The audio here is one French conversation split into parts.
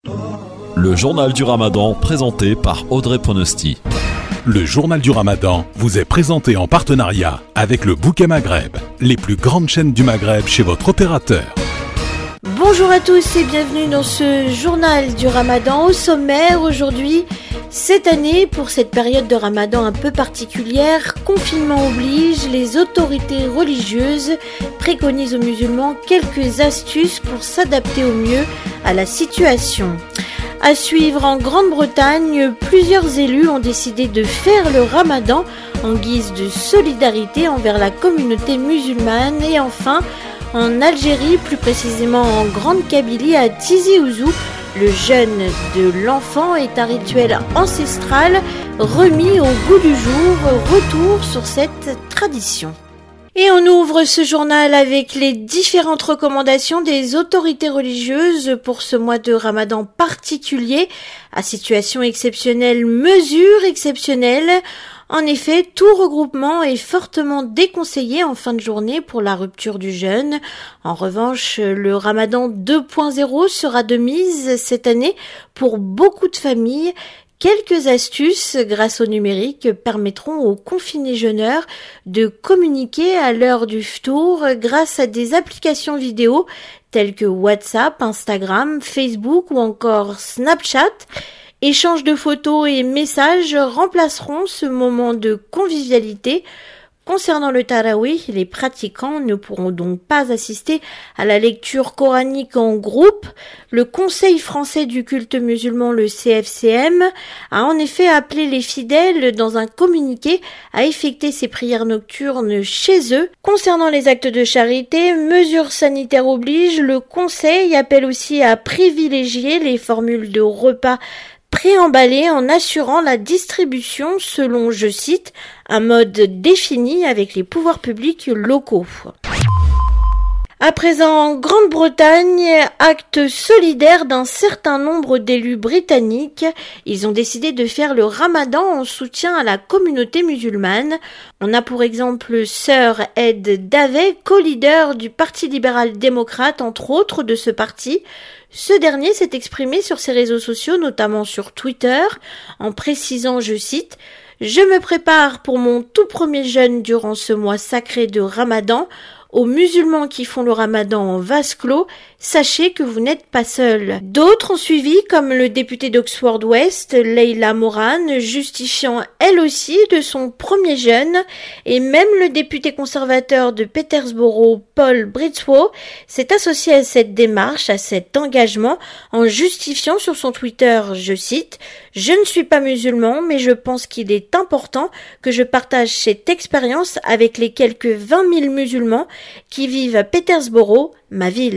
Le journal du Ramadan présenté par Audrey Pronosti. Le journal du Ramadan vous est présenté en partenariat avec le Bouquet Maghreb, les plus grandes chaînes du Maghreb chez votre opérateur. Bonjour à tous et bienvenue dans ce journal du Ramadan. Au sommaire aujourd'hui, cette année, pour cette période de Ramadan un peu particulière, confinement oblige, les autorités religieuses préconisent aux musulmans quelques astuces pour s'adapter au mieux à la situation. À suivre en Grande-Bretagne, plusieurs élus ont décidé de faire le Ramadan en guise de solidarité envers la communauté musulmane. Et enfin, en Algérie, plus précisément en Grande Kabylie, à Tizi Ouzou, le jeûne de l'enfant est un rituel ancestral remis au goût du jour. Retour sur cette tradition. Et on ouvre ce journal avec les différentes recommandations des autorités religieuses pour ce mois de Ramadan particulier, à situation exceptionnelle, mesures exceptionnelles. En effet, tout regroupement est fortement déconseillé en fin de journée pour la rupture du jeûne. En revanche, le Ramadan 2.0 sera de mise cette année pour beaucoup de familles. Quelques astuces grâce au numérique permettront aux confinés jeûneurs de communiquer à l'heure du ftour grâce à des applications vidéo telles que WhatsApp, Instagram, Facebook ou encore Snapchat. Échanges de photos et messages remplaceront ce moment de convivialité. Concernant le Tarawih, les pratiquants ne pourront donc pas assister à la lecture coranique en groupe. Le Conseil français du culte musulman, le CFCM, a en effet appelé les fidèles dans un communiqué à effectuer ces prières nocturnes chez eux. Concernant les actes de charité, mesures sanitaires obligent, le Conseil appelle aussi à privilégier les formules de repas préemballé en assurant la distribution selon, je cite, un mode défini avec les pouvoirs publics locaux. À présent, en Grande-Bretagne, acte solidaire d'un certain nombre d'élus britanniques. Ils ont décidé de faire le Ramadan en soutien à la communauté musulmane. On a pour exemple Sir Ed Davey, co-leader du Parti libéral-démocrate, entre autres de ce parti. Ce dernier s'est exprimé sur ses réseaux sociaux, notamment sur Twitter, en précisant, je cite, « Je me prépare pour mon tout premier jeûne durant ce mois sacré de Ramadan. Aux musulmans qui font le Ramadan en vase clos, sachez que vous n'êtes pas seuls. » D'autres ont suivi, comme le député d'Oxford West, Leila Moran, justifiant elle aussi de son premier jeûne, et même le député conservateur de Peterborough, Paul Britswood, s'est associé à cette démarche, à cet engagement, en justifiant sur son Twitter, je cite, « Je ne suis pas musulman, mais je pense qu'il est important que je partage cette expérience avec les quelques 20 000 musulmans qui vivent à Peterborough, ma ville. »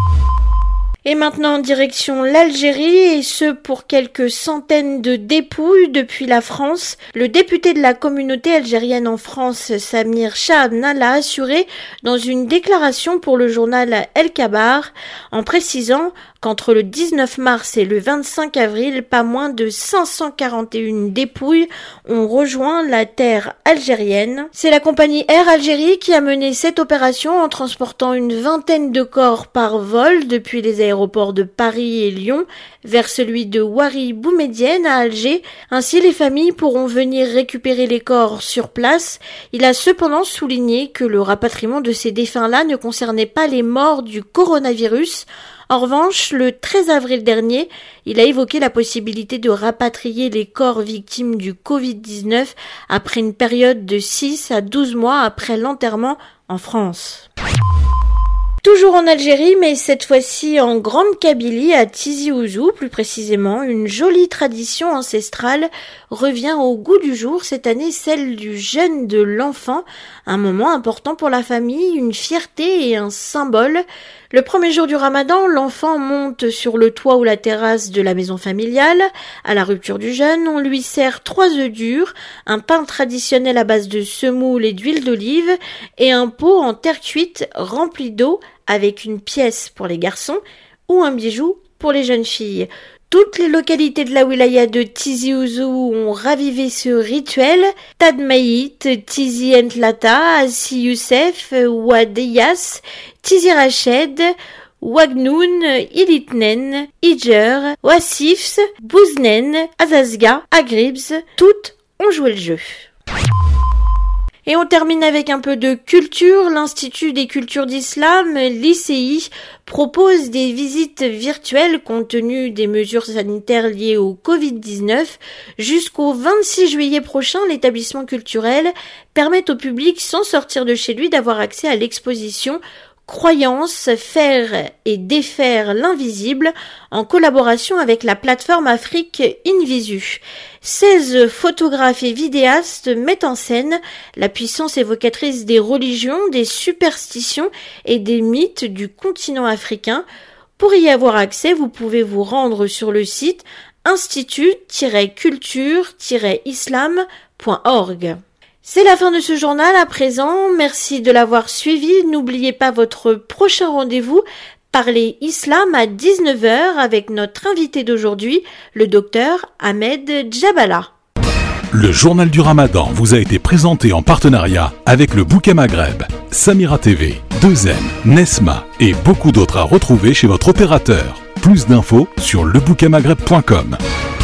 Et maintenant, direction l'Algérie, et ce pour quelques centaines de dépouilles depuis la France. Le député de la communauté algérienne en France, Samir Chaabna, l'a assuré dans une déclaration pour le journal El Kabar, en précisant qu'entre le 19 mars et le 25 avril, pas moins de 541 dépouilles ont rejoint la terre algérienne. C'est la compagnie Air Algérie qui a mené cette opération en transportant une vingtaine de corps par vol depuis les aéroports de Paris et Lyon vers celui de Ouari Boumedienne à Alger. Ainsi, les familles pourront venir récupérer les corps sur place. Il a cependant souligné que le rapatriement de ces défunts-là ne concernait pas les morts du coronavirus. En revanche, le 13 avril dernier, il a évoqué la possibilité de rapatrier les corps victimes du Covid-19 après une période de 6 à 12 mois après l'enterrement en France. Toujours en Algérie, mais cette fois-ci en Grande Kabylie, à Tizi Ouzou, plus précisément, une jolie tradition ancestrale revient au goût du jour cette année, celle du jeûne de l'enfant, un moment important pour la famille, une fierté et un symbole. Le premier jour du Ramadan, l'enfant monte sur le toit ou la terrasse de la maison familiale. À la rupture du jeûne, on lui sert 3 œufs durs, un pain traditionnel à base de semoule et d'huile d'olive et un pot en terre cuite rempli d'eau avec une pièce pour les garçons ou un bijou pour les jeunes filles. Toutes les localités de la wilaya de Tizi Ouzou ont ravivé ce rituel. Tadmaït, Tizi Entlata, Assi Youssef, Ouad Eyas, Tizi Rached, Wagnoun, Ilitnen, Ijer, Wasifs, Bouznen, Azazga, Agribs, toutes ont joué le jeu. Et on termine avec un peu de culture. L'Institut des cultures d'islam, l'ICI, propose des visites virtuelles compte tenu des mesures sanitaires liées au Covid-19. Jusqu'au 26 juillet prochain, l'établissement culturel permet au public, sans sortir de chez lui, d'avoir accès à l'exposition Croyances, faire et défaire l'invisible en collaboration avec la plateforme Afrique Invisu. 16 photographes et vidéastes mettent en scène la puissance évocatrice des religions, des superstitions et des mythes du continent africain. Pour y avoir accès, vous pouvez vous rendre sur le site institut-culture-islam.org. C'est la fin de ce journal à présent. Merci de l'avoir suivi. N'oubliez pas votre prochain rendez-vous, Parler Islam à 19h avec notre invité d'aujourd'hui, le docteur Ahmed Djabala. Le journal du Ramadan vous a été présenté en partenariat avec le Bouquet Maghreb, Samira TV, 2M, Nesma et beaucoup d'autres à retrouver chez votre opérateur. Plus d'infos sur lebouquetmaghreb.com.